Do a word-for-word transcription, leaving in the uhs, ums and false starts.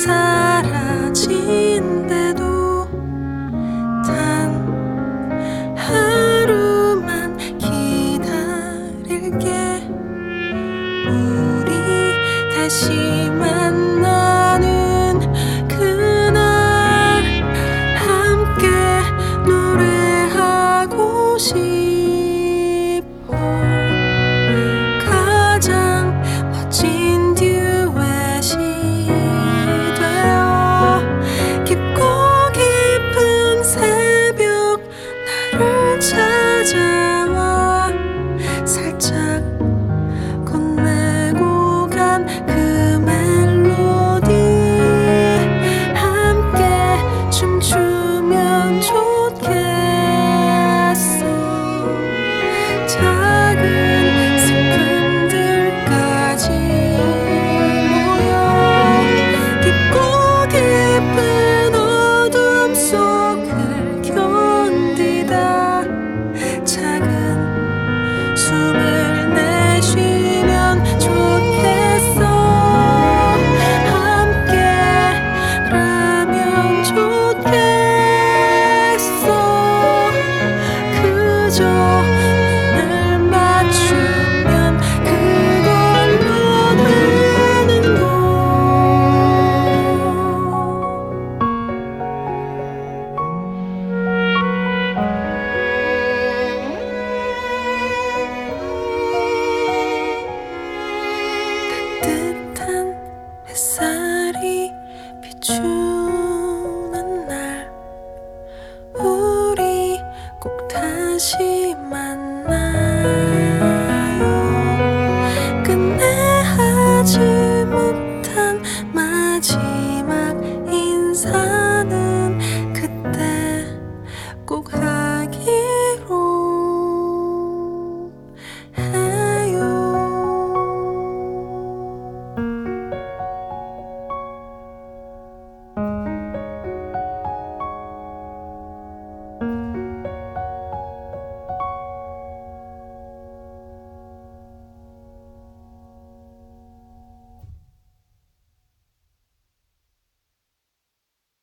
사라진대도 단 하루만 기다릴게. 우리 다시 만나는 그날 함께 노래하고 싶어. 가장 멋진 듀엣이 되어 깊고 깊은 새벽 나를 찾아와 살짝 건네고 간 그 멜로디 함께 춤추면 좋겠어. 작은 슬픔들까지 모여 깊고 깊은 어둠 속을 견디다 작은 숨을 내쉬면 좋겠어. 함께라면 좋겠어. 그저 눈을 맞추면 그걸로 되는 걸. 따뜻한 햇살이 비추